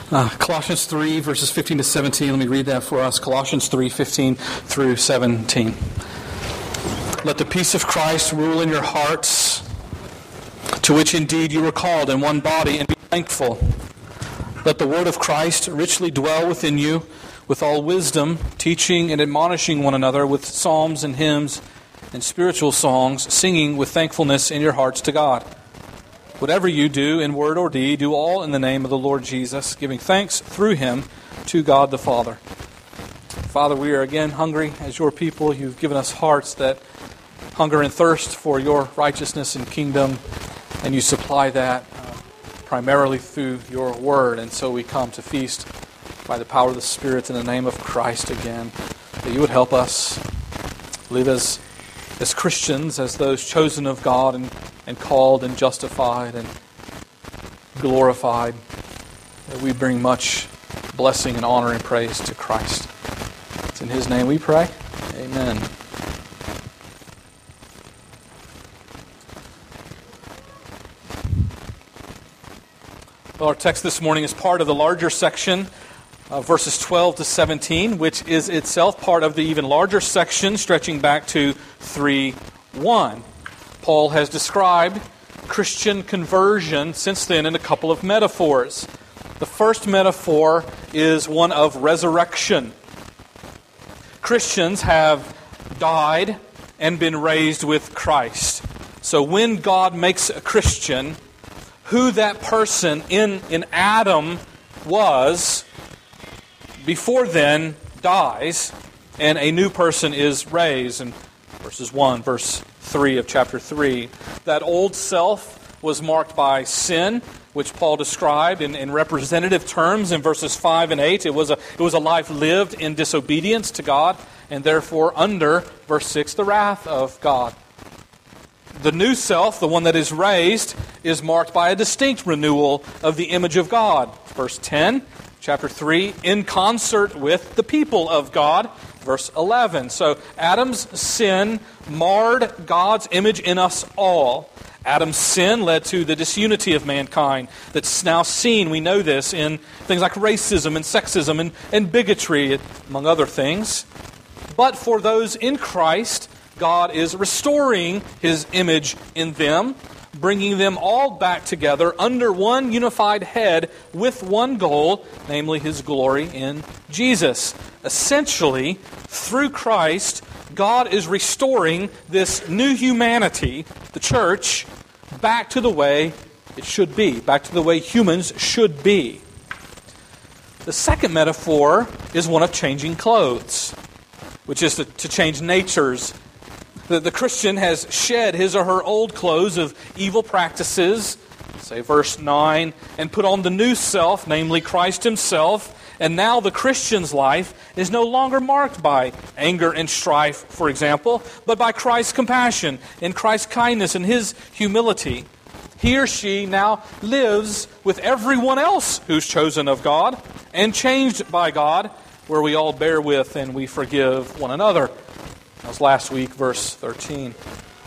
Colossians 3, verses 15 to 17. Let me read that for us. Colossians 3, 15 through 17. Let the peace of Christ rule in your hearts, to which indeed you were called in one body, and be thankful. Let the word of Christ richly dwell within you, with all wisdom, teaching and admonishing one another with psalms and hymns and spiritual songs, singing with thankfulness in your hearts to God. Whatever you do, in word or deed, do all in the name of the Lord Jesus, giving thanks through Him to God the Father. Father, we are again hungry as your people. You've given us hearts that hunger and thirst for your righteousness and kingdom, and you supply that primarily through your word. And so we come to feast by the power of the Spirit in the name of Christ again, that you would help us live as Christians, as those chosen of God and called and justified and glorified, that we bring much blessing and honor and praise to Christ. It's in His name we pray. Amen. Well, our text this morning is part of the larger section, verses 12 to 17, which is itself part of the even larger section stretching back to 3:1. Paul has described Christian conversion since then in a couple of metaphors. The first metaphor is one of resurrection. Christians have died and been raised with Christ. So when God makes a Christian, who that person in Adam was before then dies, and a new person is raised. In verses 1, verse 3 of chapter 3. That old self was marked by sin, which Paul described in representative terms in verses 5 and 8. It was a life lived in disobedience to God, and therefore under, verse 6, the wrath of God. The new self, the one that is raised, is marked by a distinct renewal of the image of God. Verse 10, chapter 3, in concert with the people of God. Verse 11. So Adam's sin marred God's image in us all. Adam's sin led to the disunity of mankind that's now seen, we know this, in things like racism and sexism and bigotry, among other things. But for those in Christ, God is restoring His image in them, bringing them all back together under one unified head with one goal, namely His glory in Jesus. Essentially, through Christ, God is restoring this new humanity, the church, back to the way it should be, back to the way humans should be. The second metaphor is one of changing clothes, which is to change natures. The Christian has shed his or her old clothes of evil practices, say verse 9, and put on the new self, namely Christ Himself. And now the Christian's life is no longer marked by anger and strife, for example, but by Christ's compassion and Christ's kindness and His humility. He or she now lives with everyone else who's chosen of God and changed by God, where we all bear with and we forgive one another. That was last week, verse 13.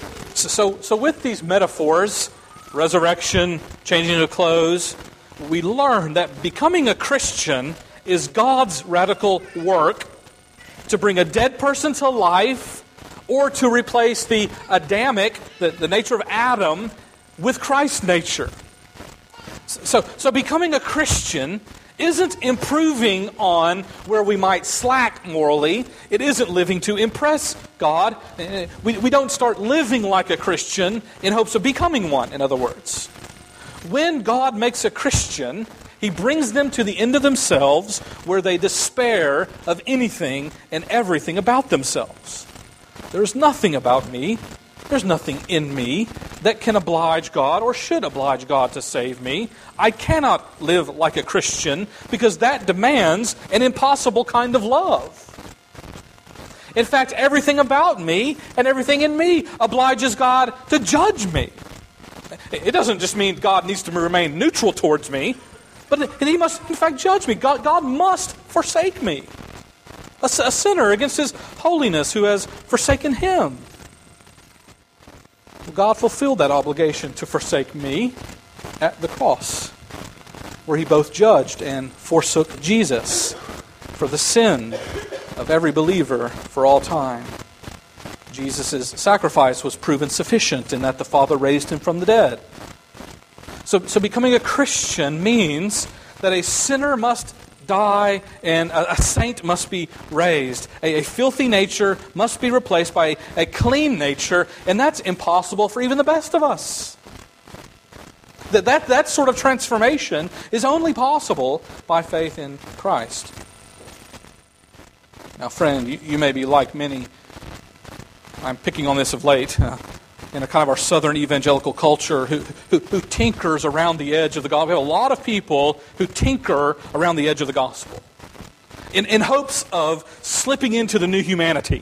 So with these metaphors, resurrection, changing of clothes, we learn that becoming a Christian is God's radical work to bring a dead person to life or to replace the Adamic, the nature of Adam, with Christ's nature. So becoming a Christian isn't improving on where we might slack morally. It isn't living to impress God. We don't start living like a Christian in hopes of becoming one, in other words. When God makes a Christian, He brings them to the end of themselves where they despair of anything and everything about themselves. There's nothing about me, there's nothing in me that can oblige God or should oblige God to save me. I cannot live like a Christian because that demands an impossible kind of love. In fact, everything about me and everything in me obliges God to judge me. It doesn't just mean God needs to remain neutral towards me, but He must, in fact, judge me. God must forsake me. A sinner against His holiness who has forsaken Him. God fulfilled that obligation to forsake me at the cross. where he both judged and forsook Jesus for the sin of every believer for all time. Jesus' sacrifice was proven sufficient in that the Father raised him from the dead. So becoming a Christian means that a sinner must die and a saint must be raised. A filthy nature must be replaced by a clean nature, and that's impossible for even the best of us. That sort of transformation is only possible by faith in Christ. Now, friend, you may be like many. I'm picking on this of late. In a kind of our southern evangelical culture who tinkers around the edge of the gospel. We have a lot of people who tinker around the edge of the gospel in hopes of slipping into the new humanity.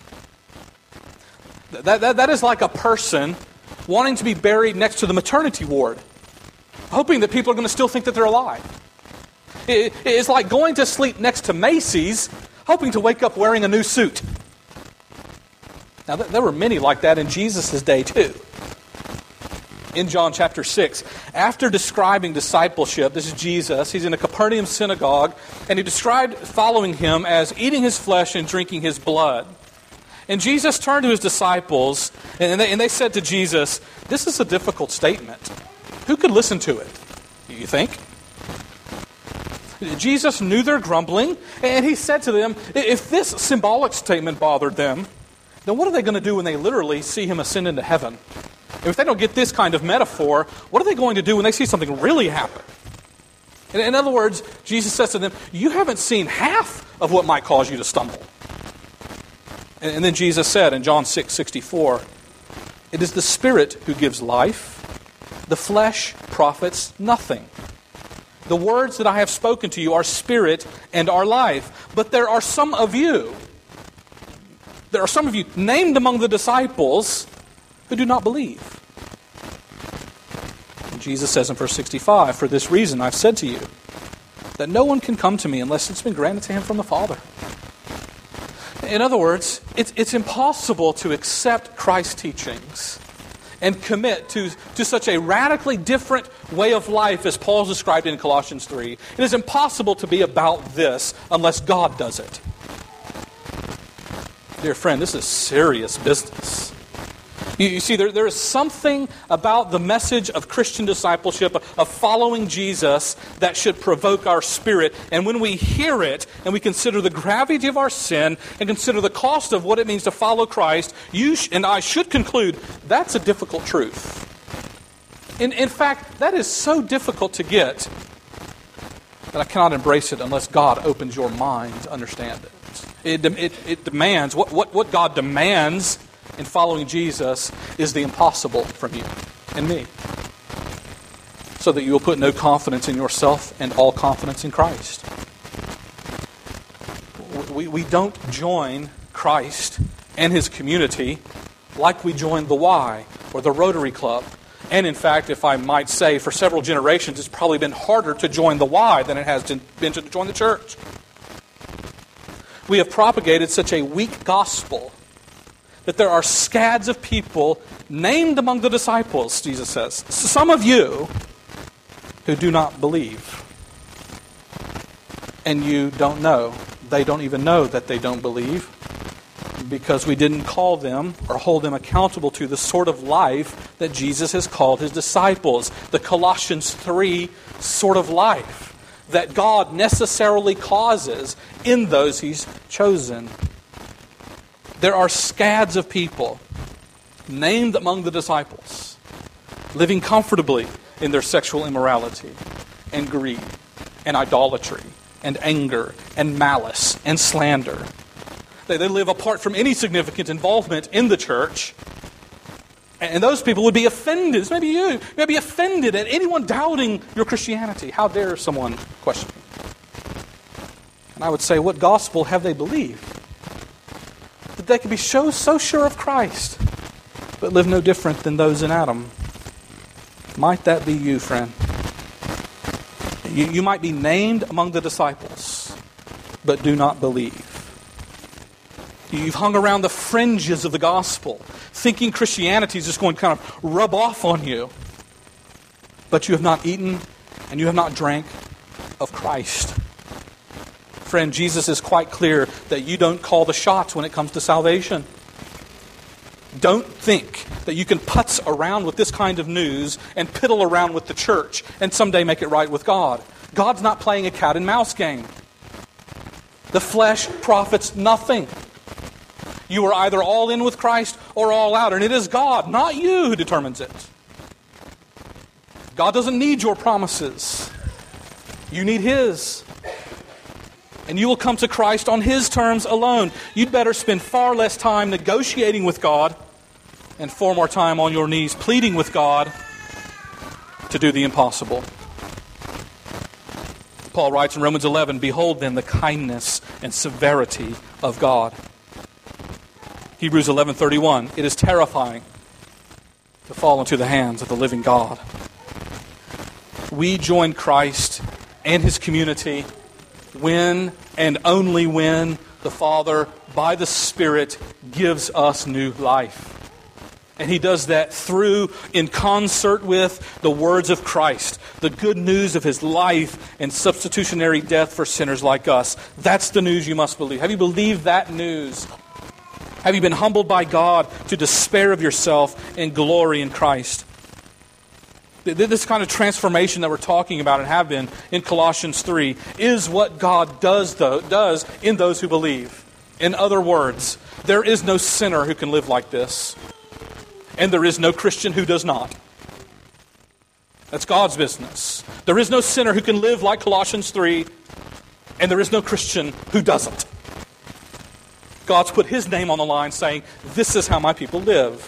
That is like a person wanting to be buried next to the maternity ward, hoping that people are going to still think that they're alive. It's like going to sleep next to Macy's, hoping to wake up wearing a new suit. Now, there were many like that in Jesus' day, too. In John chapter 6, after describing discipleship, this is Jesus, he's in a Capernaum synagogue, and he described following him as eating his flesh and drinking his blood. And Jesus turned to his disciples, and they said to Jesus, "This is a difficult statement. Who could listen to it? You think?" Jesus knew their grumbling, and he said to them, if this symbolic statement bothered them, then what are they going to do when they literally see him ascend into heaven? And if they don't get this kind of metaphor, what are they going to do when they see something really happen? In other words, Jesus says to them, you haven't seen half of what might cause you to stumble. And then Jesus said in John 6:64, it is the Spirit who gives life. The flesh profits nothing. The words that I have spoken to you are spirit and are life. But there are some of you named among the disciples who do not believe. And Jesus says in verse 65, for this reason I've said to you that no one can come to me unless it's been granted to him from the Father. In other words, it's impossible to accept Christ's teachings and commit to such a radically different way of life as Paul described in Colossians 3. It is impossible to be about this unless God does it. Dear friend, this is serious business. You see, there is something about the message of Christian discipleship, of following Jesus, that should provoke our spirit. And when we hear it, and we consider the gravity of our sin, and consider the cost of what it means to follow Christ, you and I should conclude that's a difficult truth. In fact, that is so difficult to get that I cannot embrace it unless God opens your mind to understand it. It demands, what God demands in following Jesus is the impossible from you and me, so that you will put no confidence in yourself and all confidence in Christ. We don't join Christ and his community like we joined the Y or the Rotary Club. And in fact, if I might say, for several generations, it's probably been harder to join the Y than it has been to join the church. We have propagated such a weak gospel that there are scads of people named among the disciples, Jesus says, some of you who do not believe. And you don't know. They don't even know that they don't believe, because we didn't call them or hold them accountable to the sort of life that Jesus has called his disciples. The Colossians 3 sort of life that God necessarily causes in those he's chosen. There are scads of people named among the disciples, living comfortably in their sexual immorality and greed and idolatry and anger and malice and slander. They live apart from any significant involvement in the church. And those people would be offended. This may be you. You may be offended at anyone doubting your Christianity. How dare someone question you? And I would say, what gospel have they believed? That they could be so sure of Christ, but live no different than those in Adam. Might that be you, friend? You might be named among the disciples, but do not believe. You've hung around the fringes of the gospel, thinking Christianity is just going to kind of rub off on you. But you have not eaten and you have not drank of Christ. Friend, Jesus is quite clear that you don't call the shots when it comes to salvation. Don't think that you can putz around with this kind of news and piddle around with the church and someday make it right with God. God's not playing a cat and mouse game. The flesh profits nothing. You are either all in with Christ or all out, and it is God, not you, who determines it. God doesn't need your promises. You need His. And you will come to Christ on His terms alone. You'd better spend far less time negotiating with God and far more time on your knees pleading with God to do the impossible. Paul writes in Romans 11, "Behold then the kindness and severity of God." Hebrews 11:31, "It is terrifying to fall into the hands of the living God." We join Christ and His community when and only when the Father, by the Spirit, gives us new life. And He does that through, in concert with, the words of Christ, the good news of His life and substitutionary death for sinners like us. That's the news you must believe. Have you believed that news? Have you been humbled by God to despair of yourself and glory in Christ? This kind of transformation that we're talking about and have been in Colossians 3 is what God does in those who believe. In other words, there is no sinner who can live like this. And there is no Christian who does not. That's God's business. There is no sinner who can live like Colossians 3, and there is no Christian who doesn't. God's put His name on the line saying, this is how my people live.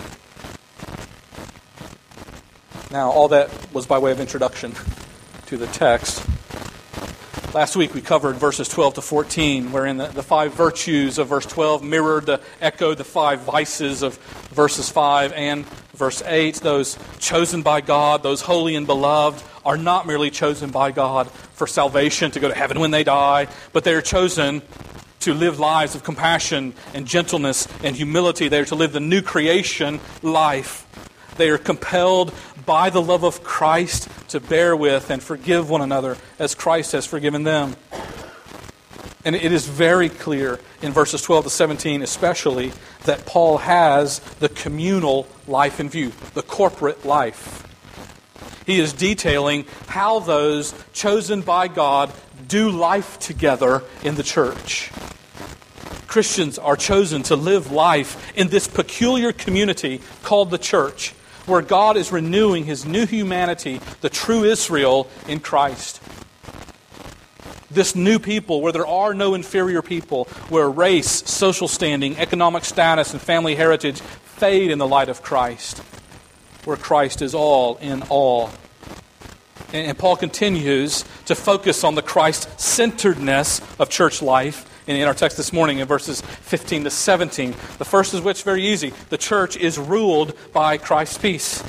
Now, all that was by way of introduction to the text. Last week we covered verses 12 to 14, wherein the 5 virtues of verse 12 echoed the 5 vices of verses 5 and verse 8. Those chosen by God, those holy and beloved, are not merely chosen by God for salvation, to go to heaven when they die, but they are chosen to live lives of compassion and gentleness and humility. They are to live the new creation life. They are compelled by the love of Christ to bear with and forgive one another as Christ has forgiven them. And it is very clear in verses 12 to 17 especially that Paul has the communal life in view, the corporate life. He is detailing how those chosen by God do life together in the church. Christians are chosen to live life in this peculiar community called the church, where God is renewing His new humanity, the true Israel in Christ. This new people, where there are no inferior people, where race, social standing, economic status, and family heritage fade in the light of Christ, where Christ is all in all. And Paul continues to focus on the Christ-centeredness of church life in our text this morning in verses 15 to 17. The first is which very easy. The church is ruled by Christ's peace.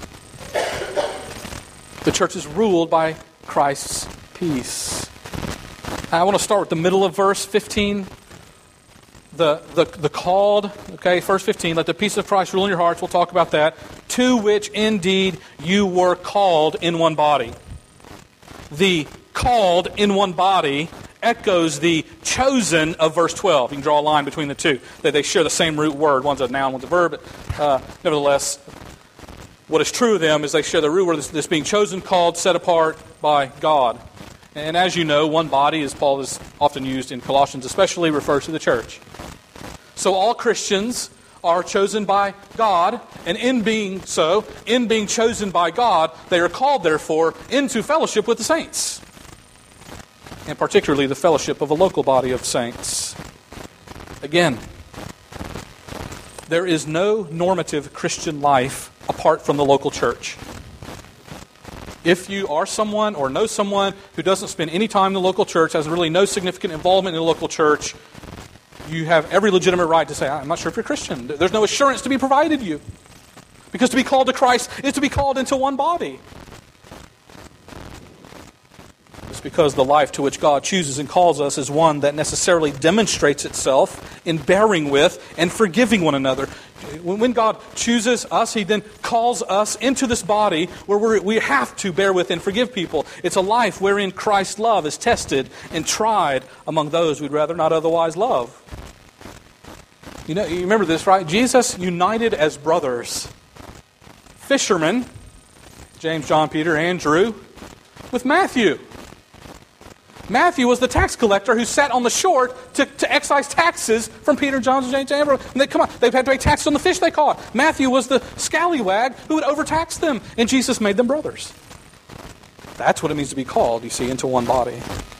The church is ruled by Christ's peace. I want to start with the middle of verse 15. The called, okay, verse 15, let the peace of Christ rule in your hearts. We'll talk about that. To which indeed you were called in one body. The called in one body echoes the chosen of verse 12. You can draw a line between the two. They share the same root word. One's a noun, one's a verb. Nevertheless, what is true of them is they share the root word, this being chosen, called, set apart by God. And as you know, one body, as Paul is often used in Colossians especially, refers to the church. So all Christians are chosen by God, and in being chosen by God, they are called, therefore, into fellowship with the saints. And particularly the fellowship of a local body of saints. Again, there is no normative Christian life apart from the local church. If you are someone or know someone who doesn't spend any time in the local church, has really no significant involvement in the local church, you have every legitimate right to say, I'm not sure if you're Christian. There's no assurance to be provided you. Because to be called to Christ is to be called into one body. because the life to which God chooses and calls us is one that necessarily demonstrates itself in bearing with and forgiving one another. When God chooses us, He then calls us into this body where we have to bear with and forgive people. It's a life wherein Christ's love is tested and tried among those we'd rather not otherwise love. You remember this, right? Jesus united as brothers. Fishermen, James, John, Peter, Andrew, with Matthew. Matthew was the tax collector who sat on the shore to excise taxes from Peter, John, James, and Andrew. And they've had to pay taxes on the fish they caught. Matthew was the scallywag who would overtax them, and Jesus made them brothers. That's what it means to be called, you see, into one body.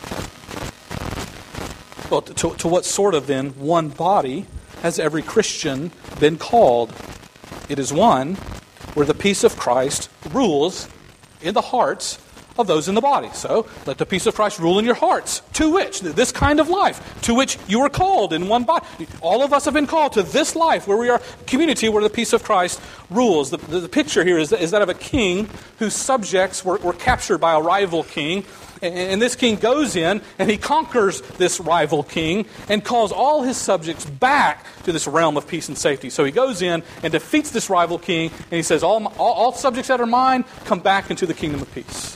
Well, to what sort of, then, one body has every Christian been called? It is one where the peace of Christ rules in the hearts of those in the body. So, let the peace of Christ rule in your hearts. To which, this kind of life, to which you are called in one body. All of us have been called to this life where we are a community where the peace of Christ rules. The picture here is that of a king whose subjects were captured by a rival king. And this king goes in and he conquers this rival king and calls all his subjects back to this realm of peace and safety. So he goes in and defeats this rival king and he says, all subjects that are mine, come back into the kingdom of peace.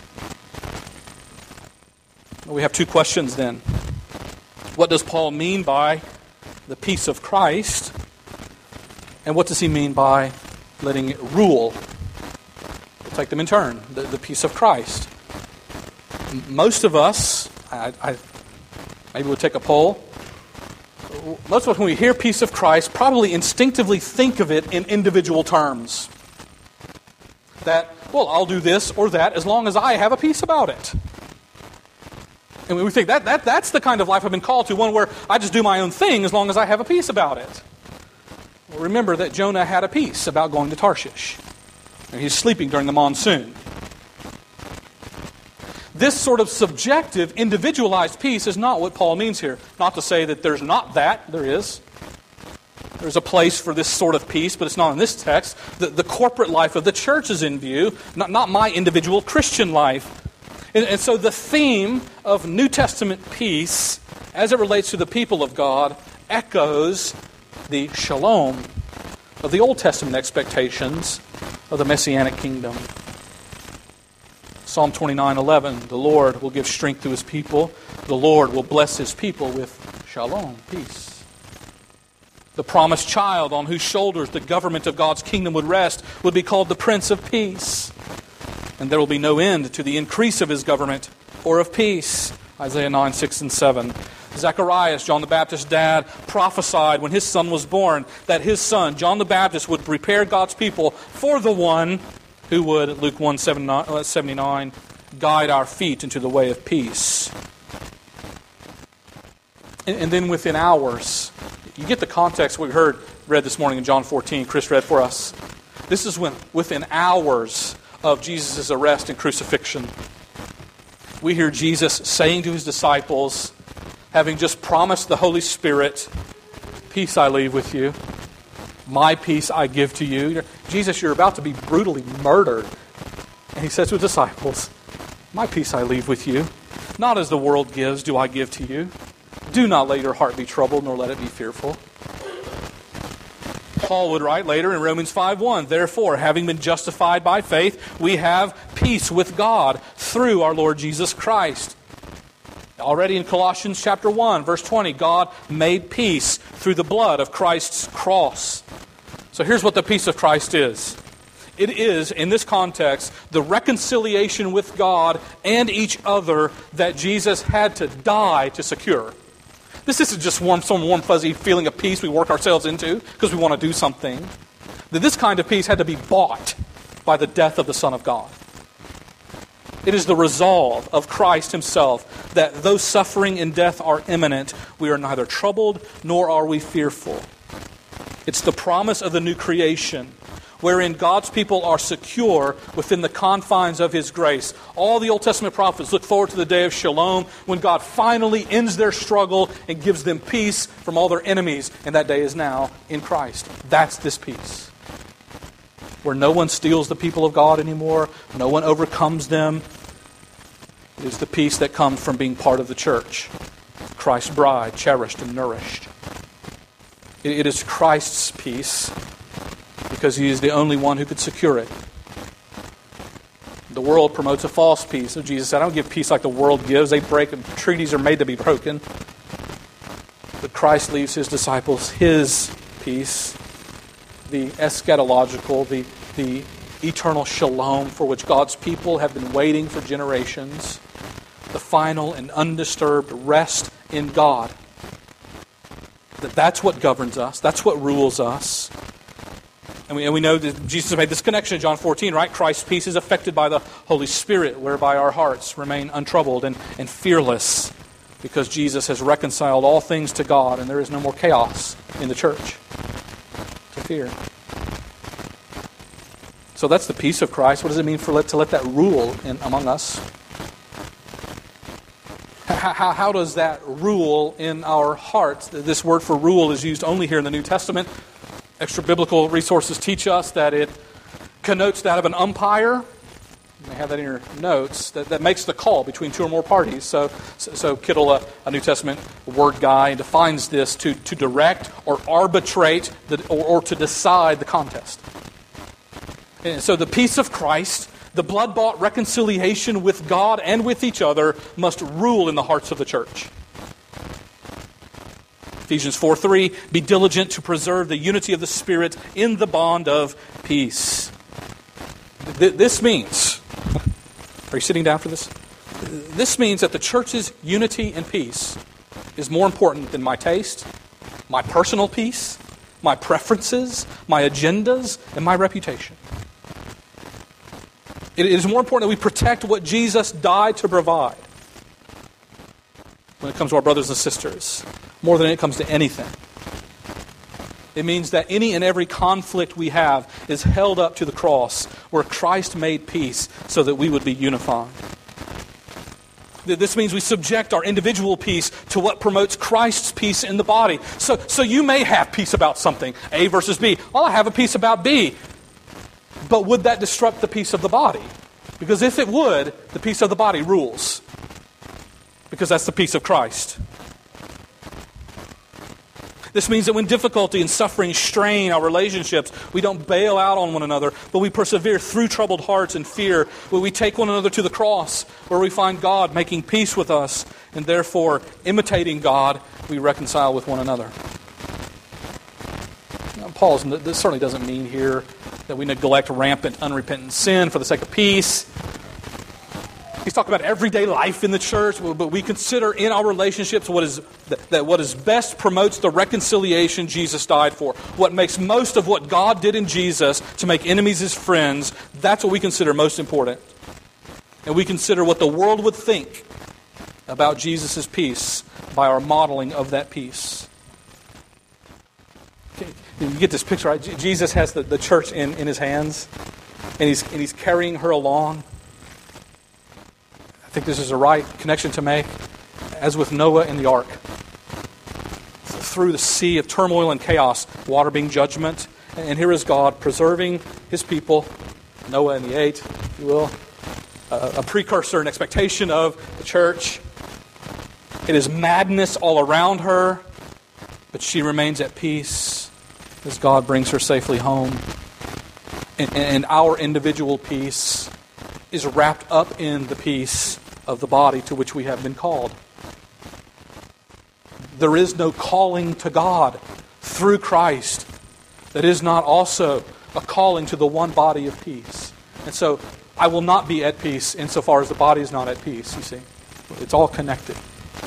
We have two questions then. What does Paul mean by the peace of Christ? And what does he mean by letting it rule? We'll take them in turn. The peace of Christ. Most of us, maybe we'll take a poll. Most of us, when we hear peace of Christ, probably instinctively think of it in individual terms. That, well, I'll do this or that as long as I have a peace about it. And we think that's the kind of life I've been called to, one where I just do my own thing as long as I have a peace about it. Well, remember that Jonah had a peace about going to Tarshish. And he's sleeping during the monsoon. This sort of subjective, individualized peace is not what Paul means here. Not to say that there's not that. There is. There's a place for this sort of peace, but it's not in this text. The corporate life of the church is in view, not my individual Christian life. And so the theme of New Testament peace, as it relates to the people of God, echoes the shalom of the Old Testament expectations of the Messianic kingdom. Psalm 29:11, the Lord will give strength to His people. The Lord will bless His people with shalom, peace. The promised child on whose shoulders the government of God's kingdom would rest would be called the Prince of Peace. And there will be no end to the increase of His government or of peace. Isaiah 9:6-7. Zacharias, John the Baptist's dad, prophesied when his son was born that his son, John the Baptist, would prepare God's people for the one who would, Luke 1:79, guide our feet into the way of peace. And then within hours, you get the context we read this morning in John 14, Chris read for us. This is when, within hours of Jesus' arrest and crucifixion, we hear Jesus saying to His disciples, having just promised the Holy Spirit, peace I leave with you, my peace I give to you. Jesus, you're about to be brutally murdered. And He says to His disciples, my peace I leave with you. Not as the world gives do I give to you. Do not let your heart be troubled, nor let it be fearful. Paul would write later in Romans 5:1, therefore, having been justified by faith, we have peace with God through our Lord Jesus Christ. Already in Colossians chapter 1, verse 20, God made peace through the blood of Christ's cross. So here's what the peace of Christ is. It is, in this context, the reconciliation with God and each other that Jesus had to die to secure. This isn't just some warm, fuzzy feeling of peace we work ourselves into because we want to do something. This kind of peace had to be bought by the death of the Son of God. It is the resolve of Christ Himself that though suffering and death are imminent, we are neither troubled nor are we fearful. It's the promise of the new creation, wherein God's people are secure within the confines of His grace. All the Old Testament prophets look forward to the day of Shalom, when God finally ends their struggle and gives them peace from all their enemies, and that day is now in Christ. That's this peace, where no one steals the people of God anymore, no one overcomes them. It is the peace that comes from being part of the church, Christ's bride, cherished and nourished. It is Christ's peace because He is the only one who could secure it. The world promotes a false peace. So Jesus said, I don't give peace like the world gives. They break, and treaties are made to be broken. But Christ leaves His disciples His peace, the eschatological, the eternal shalom for which God's people have been waiting for generations, the final and undisturbed rest in God. That's what governs us. That's what rules us. And we know that Jesus made this connection in John 14, right? Christ's peace is affected by the Holy Spirit, whereby our hearts remain untroubled and fearless, because Jesus has reconciled all things to God, and there is no more chaos in the church to fear. So that's the peace of Christ. What does it mean to let that rule among us? How does that rule in our hearts? This word for rule is used only here in the New Testament. Extra biblical resources teach us that it connotes that of an umpire. You may have that in your notes. That makes the call between two or more parties. So Kittle, a New Testament word guy, defines this to direct or arbitrate or to decide the contest. And so the peace of Christ, the blood-bought reconciliation with God and with each other, must rule in the hearts of the church. Ephesians 4:3, be diligent to preserve the unity of the Spirit in the bond of peace. This means, are you sitting down for this? This means that the church's unity and peace is more important than my taste, my personal peace, my preferences, my agendas, and my reputation. It is more important that we protect what Jesus died to provide when it comes to our brothers and sisters, more than it comes to anything. It means that any and every conflict we have is held up to the cross, where Christ made peace so that we would be unified. This means we subject our individual peace to what promotes Christ's peace in the body. So you may have peace about something, A versus B. Well, I have a peace about B. But would that disrupt the peace of the body? Because if it would, the peace of the body rules. Because that's the peace of Christ. This means that when difficulty and suffering strain our relationships, we don't bail out on one another, but we persevere through troubled hearts and fear, where we take one another to the cross, where we find God making peace with us, and therefore, imitating God, we reconcile with one another. Now, Paul this certainly doesn't mean here that we neglect rampant, unrepentant sin for the sake of peace. He's talking about everyday life in the church, but we consider in our relationships what is best promotes the reconciliation Jesus died for. What makes most of what God did in Jesus to make enemies His friends, that's what we consider most important. And we consider what the world would think about Jesus' peace by our modeling of that peace. Okay, you get this picture, right? Jesus has the church in His hands, and he's carrying her along. I think this is a right connection to make, as with Noah in the ark. Through the sea of turmoil and chaos, water being judgment, and here is God preserving His people, Noah and the eight, if you will, a precursor and expectation of the church. It is madness all around her, but she remains at peace as God brings her safely home. And our individual peace is wrapped up in the peace of the body to which we have been called. There is no calling to God through Christ that is not also a calling to the one body of peace. And so I will not be at peace insofar as the body is not at peace, you see. It's all connected.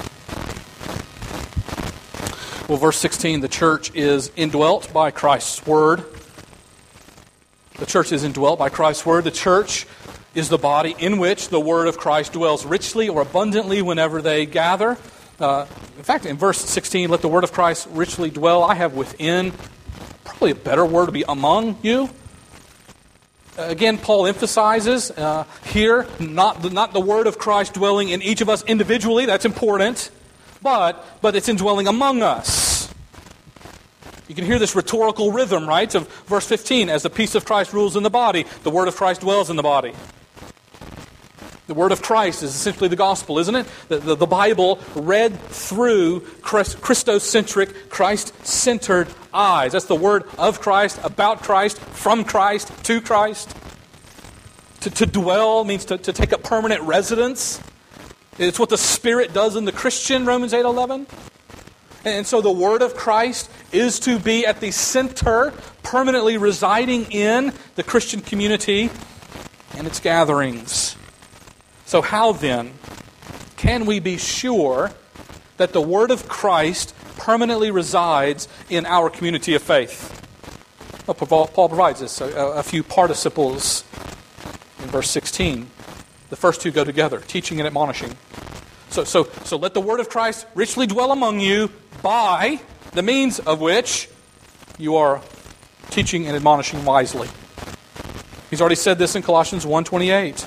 Well, verse 16, the church is indwelt by Christ's word. The church is indwelt by Christ's word. The church is the body in which the word of Christ dwells richly or abundantly whenever they gather. In fact, in verse 16, let the word of Christ richly dwell. I have within, probably a better word to be among you. Again, Paul emphasizes here, not the word of Christ dwelling in each of us individually. That's important. But it's indwelling among us. You can hear this rhetorical rhythm, right, of verse 15. As the peace of Christ rules in the body, the word of Christ dwells in the body. The word of Christ is essentially the gospel, isn't it? The Bible read through Christocentric, Christ-centered eyes. That's the word of Christ, about Christ, from Christ, to Christ. To dwell means to take up permanent residence. It's what the Spirit does in the Christian, Romans 8:11. And so the word of Christ is to be at the center, permanently residing in the Christian community and its gatherings. So how then can we be sure that the word of Christ permanently resides in our community of faith? Well, Paul provides us a few participles in verse 16. The first two go together, teaching and admonishing. So let the word of Christ richly dwell among you by the means of which you are teaching and admonishing wisely. He's already said this in Colossians 1:28.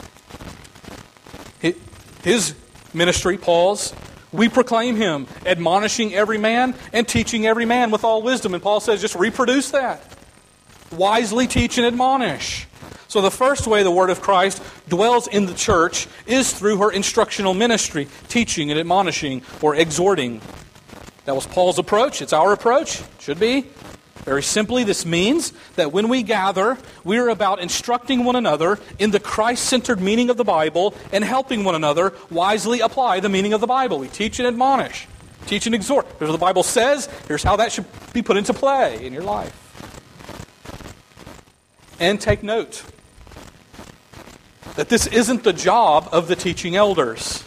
His ministry, Paul's, we proclaim him, admonishing every man and teaching every man with all wisdom. And Paul says, just reproduce that. Wisely teach and admonish. So the first way the word of Christ dwells in the church is through her instructional ministry, teaching and admonishing or exhorting. That was Paul's approach. It's our approach. Should be. Very simply, this means that when we gather, we are about instructing one another in the Christ-centered meaning of the Bible and helping one another wisely apply the meaning of the Bible. We teach and admonish, teach and exhort. Here's what the Bible says. Here's how that should be put into play in your life. And take note that this isn't the job of the teaching elders.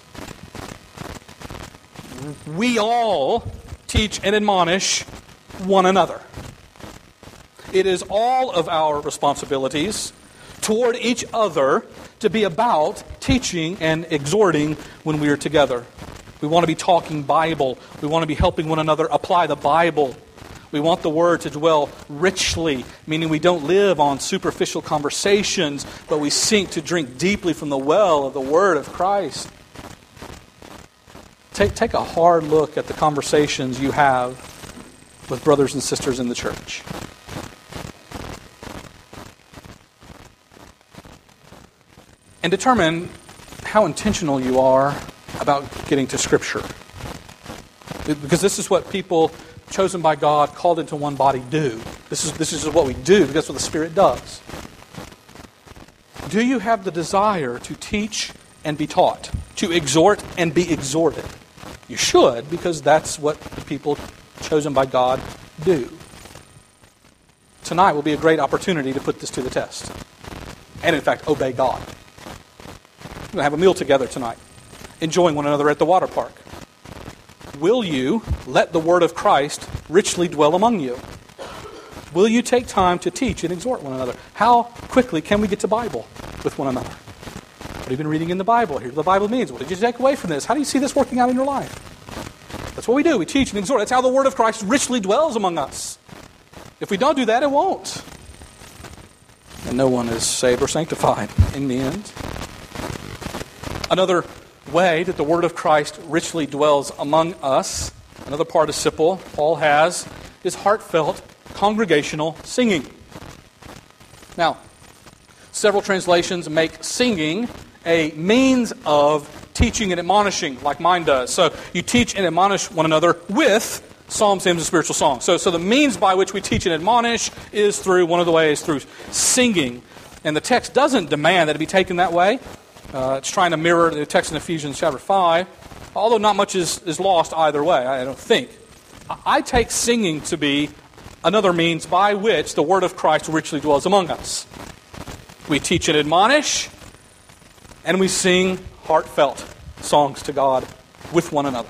We all teach and admonish one another. It is all of our responsibilities toward each other to be about teaching and exhorting when we are together. We want to be talking Bible. We want to be helping one another apply the Bible. We want the Word to dwell richly, meaning we don't live on superficial conversations, but we seek to drink deeply from the well of the Word of Christ. Take a hard look at the conversations you have with brothers and sisters in the church. And determine how intentional you are about getting to Scripture. Because this is what people chosen by God, called into one body, do. This is what we do, because that's what the Spirit does. Do you have the desire to teach and be taught? To exhort and be exhorted? You should, because that's what the people chosen by God do. Tonight will be a great opportunity to put this to the test. And in fact, obey God. We're going to have a meal together tonight, enjoying one another at the water park. Will you let the word of Christ richly dwell among you? Will you take time to teach and exhort one another? How quickly can we get to Bible with one another? What have you been reading in the Bible? Here's what the Bible means. What did you take away from this? How do you see this working out in your life? That's what we do. We teach and exhort. That's how the word of Christ richly dwells among us. If we don't do that, it won't. And no one is saved or sanctified in the end. Another way that the word of Christ richly dwells among us, another participle Paul has, is heartfelt congregational singing. Now, several translations make singing a means of teaching and admonishing, like mine does. So you teach and admonish one another with psalms, hymns, and spiritual songs. So the means by which we teach and admonish is through, one of the ways, through singing. And the text doesn't demand that it be taken that way. It's trying to mirror the text in Ephesians chapter 5, although not much is lost either way, I don't think. I take singing to be another means by which the word of Christ richly dwells among us. We teach and admonish, and we sing heartfelt songs to God with one another.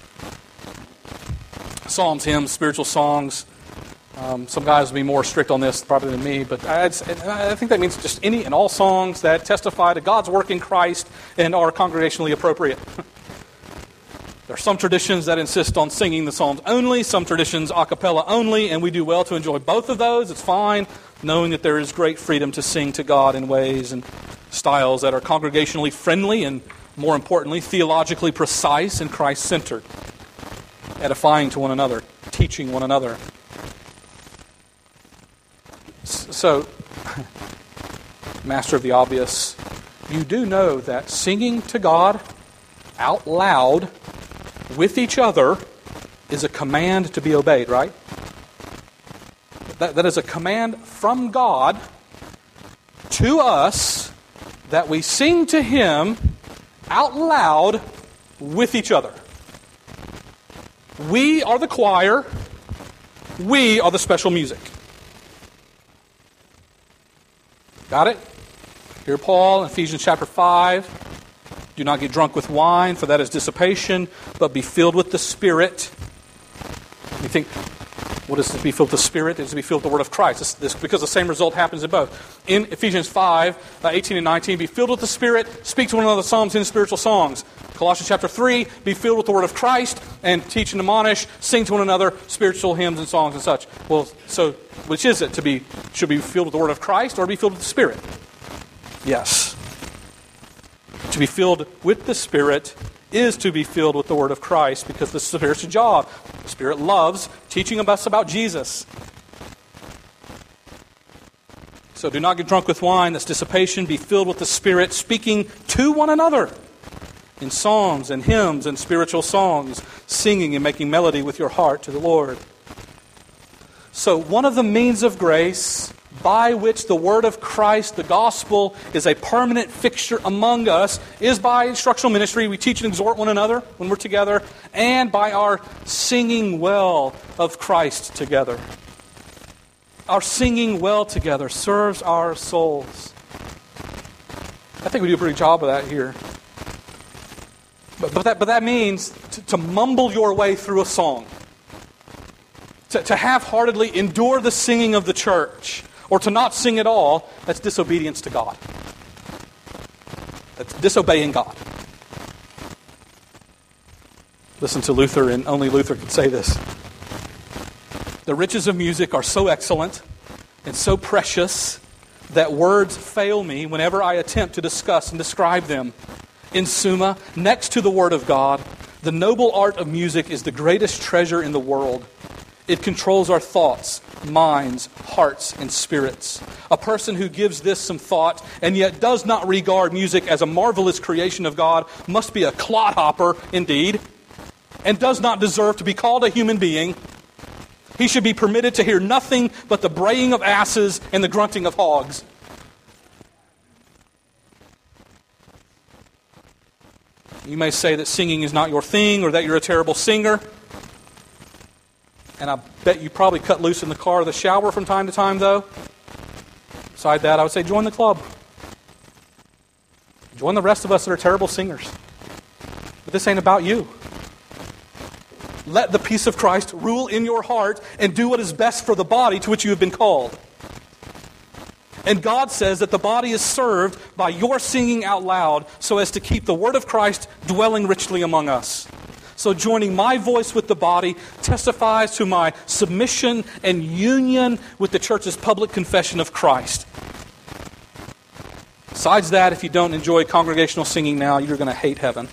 Psalms, hymns, spiritual songs. Some guys will be more strict on this probably than me, but I think that means just any and all songs that testify to God's work in Christ and are congregationally appropriate. There are some traditions that insist on singing the psalms only, some traditions a cappella only, and we do well to enjoy both of those. It's fine, knowing that there is great freedom to sing to God in ways and styles that are congregationally friendly and, more importantly, theologically precise and Christ-centered, edifying to one another, teaching one another. So, master of the obvious, you do know that singing to God out loud with each other is a command to be obeyed, right? That is a command from God to us that we sing to Him out loud with each other. We are the choir. We are the special music. Got it? Here Paul in Ephesians chapter 5. Do not get drunk with wine, for that is dissipation, but be filled with the Spirit. You think, what is to be filled with the Spirit? It is to be filled with the Word of Christ. This because the same result happens in both. In Ephesians 5, 18 and 19, be filled with the Spirit, speak to one another psalms and spiritual songs. Colossians chapter 3, be filled with the Word of Christ, and teach and admonish, sing to one another spiritual hymns and songs and such. Well, so which is it? Should be filled with the Word of Christ or be filled with the Spirit? Yes. To be filled with the Spirit is to be filled with the Word of Christ, because this is the Spirit's job. The Spirit loves teaching us about Jesus. So do not get drunk with wine, that's dissipation. Be filled with the Spirit, speaking to one another in psalms and hymns and spiritual songs, singing and making melody with your heart to the Lord. So one of the means of grace by which the Word of Christ, the gospel, is a permanent fixture among us is by instructional ministry. We teach and exhort one another when we're together, and by our singing well of Christ together. Our singing well together serves our souls. I think we do a pretty good job of that here. But that means to mumble your way through a song. To half-heartedly endure the singing of the church. Or to not sing at all, that's disobedience to God. That's disobeying God. Listen to Luther, and only Luther could say this. The riches of music are so excellent and so precious that words fail me whenever I attempt to discuss and describe them. In summa, next to the Word of God, the noble art of music is the greatest treasure in the world. It controls our thoughts, minds, hearts, and spirits. A person who gives this some thought and yet does not regard music as a marvelous creation of God must be a clodhopper indeed, and does not deserve to be called a human being. He should be permitted to hear nothing but the braying of asses and the grunting of hogs. You may say that singing is not your thing, or that you're a terrible singer. And I bet you probably cut loose in the car or the shower from time to time, though. Beside that, I would say join the club. Join the rest of us that are terrible singers. But this ain't about you. Let the peace of Christ rule in your heart and do what is best for the body to which you have been called. And God says that the body is served by your singing out loud so as to keep the Word of Christ dwelling richly among us. So joining my voice with the body testifies to my submission and union with the church's public confession of Christ. Besides that, if you don't enjoy congregational singing now, you're going to hate heaven.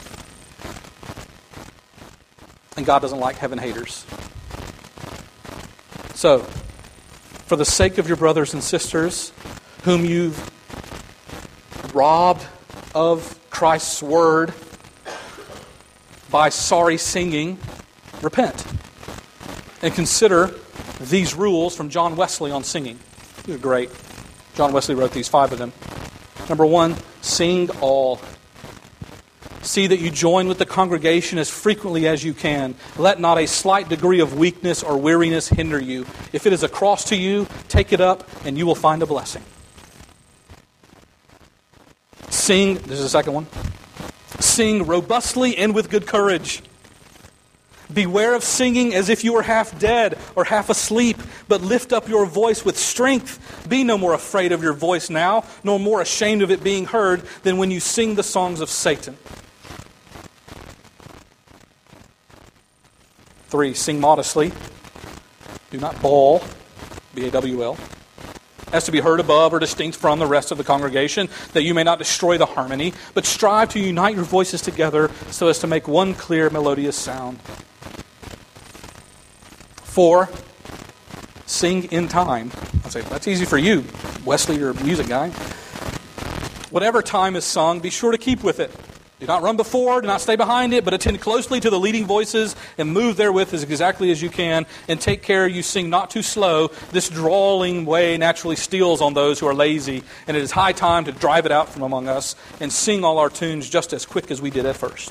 And God doesn't like heaven haters. So, for the sake of your brothers and sisters whom you've robbed of Christ's word by sorry singing, repent. And consider these rules from John Wesley on singing. These are great. John Wesley wrote these, 5 of them. Number 1, sing all. See that you join with the congregation as frequently as you can. Let not a slight degree of weakness or weariness hinder you. If it is a cross to you, take it up and you will find a blessing. Sing, this is the second one. Sing robustly and with good courage. Beware of singing as if you were half dead or half asleep, but lift up your voice with strength. Be no more afraid of your voice now, nor more ashamed of it being heard than when you sing the songs of Satan. 3, sing modestly. Do not bawl, B-A-W-L, as to be heard above or distinct from the rest of the congregation, that you may not destroy the harmony, but strive to unite your voices together so as to make one clear melodious sound. 4, sing in time. I say, that's easy for you, Wesley, you're a music guy. Whatever time is sung, be sure to keep with it. Do not run before, do not stay behind it, but attend closely to the leading voices and move therewith as exactly as you can, and take care you sing not too slow. This drawling way naturally steals on those who are lazy, and it is high time to drive it out from among us and sing all our tunes just as quick as we did at first.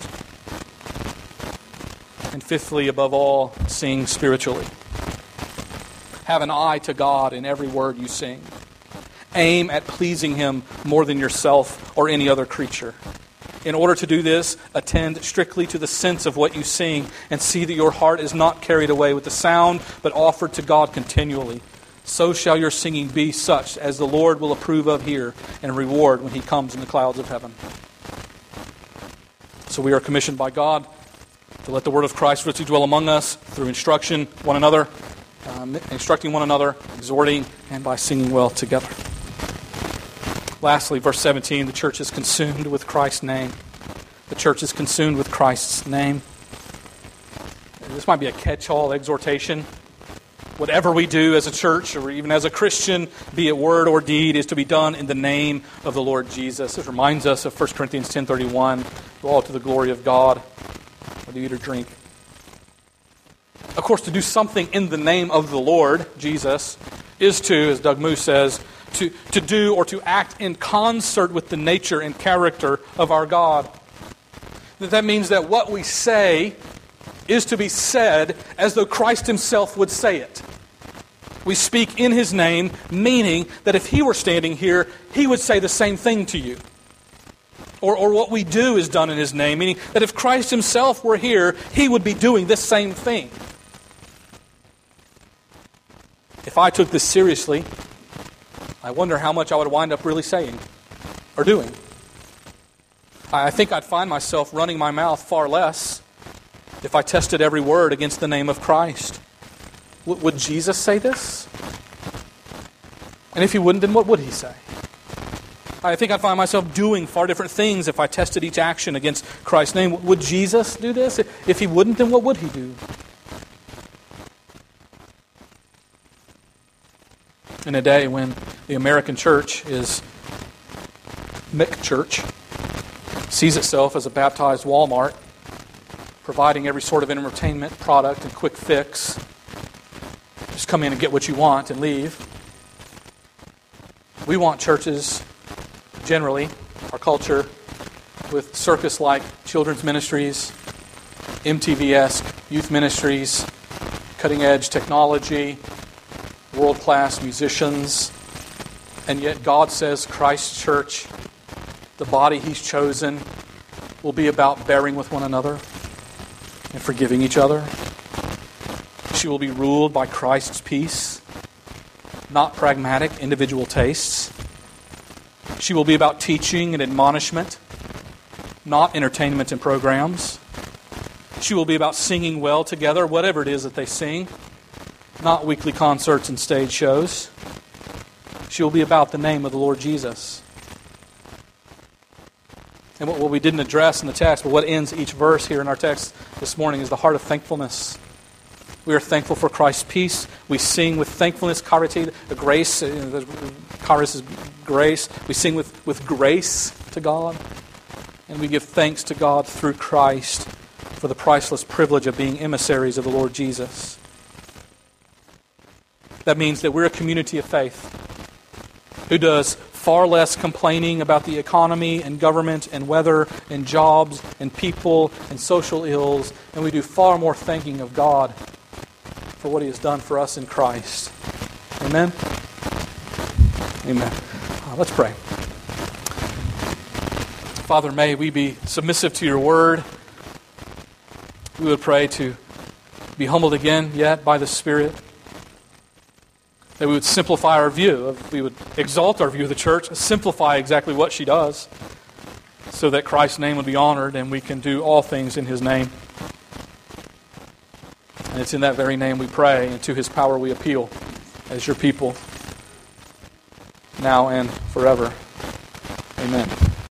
And fifthly, above all, sing spiritually. Have an eye to God in every word you sing. Aim at pleasing Him more than yourself or any other creature. In order to do this, attend strictly to the sense of what you sing and see that your heart is not carried away with the sound, but offered to God continually. So shall your singing be such as the Lord will approve of here and reward when He comes in the clouds of heaven. So we are commissioned by God to let the word of Christ richly dwell among us through instructing one another, exhorting, and by singing well together. Lastly, verse 17, the church is consumed with Christ's name. The church is consumed with Christ's name. This might be a catch-all exhortation. Whatever we do as a church or even as a Christian, be it word or deed, is to be done in the name of the Lord Jesus. This reminds us of 1 Corinthians 10:31, all to the glory of God, whether you eat or drink. Of course, to do something in the name of the Lord Jesus is to, as Doug Moose says, to do or to act in concert with the nature and character of our God. That means that what we say is to be said as though Christ Himself would say it. We speak in His name, meaning that if He were standing here, He would say the same thing to you. Or what we do is done in His name, meaning that if Christ Himself were here, He would be doing this same thing. If I took this seriously, I wonder how much I would wind up really saying or doing. I think I'd find myself running my mouth far less if I tested every word against the name of Christ. Would Jesus say this? And if He wouldn't, then what would He say? I think I'd find myself doing far different things if I tested each action against Christ's name. Would Jesus do this? If He wouldn't, then what would He do? In a day when the American church is McChurch, sees itself as a baptized Walmart, providing every sort of entertainment product and quick fix. Just come in and get what you want and leave. We want churches, generally, our culture, with circus-like children's ministries, MTV-esque youth ministries, cutting-edge technology, world-class musicians, and yet God says Christ's church, the body He's chosen, will be about bearing with one another and forgiving each other. She will be ruled by Christ's peace, not pragmatic individual tastes. She will be about teaching and admonishment, not entertainment and programs. She will be about singing well together, whatever it is that they sing, not weekly concerts and stage shows. She will be about the name of the Lord Jesus. And what we didn't address in the text, but what ends each verse here in our text this morning, is the heart of thankfulness. We are thankful for Christ's peace. We sing with thankfulness, charity, grace. Charis is grace. We sing with grace to God. And we give thanks to God through Christ for the priceless privilege of being emissaries of the Lord Jesus. That means that we're a community of faith who does far less complaining about the economy and government and weather and jobs and people and social ills, and we do far more thanking of God for what He has done for us in Christ. Amen? Amen. Let's pray. Father, may we be submissive to Your Word. We would pray to be humbled again yet by the Spirit. That we would simplify our view, we would exalt our view of the church, simplify exactly what she does, so that Christ's name would be honored and we can do all things in His name. And it's in that very name we pray, and to His power we appeal as Your people, now and forever. Amen.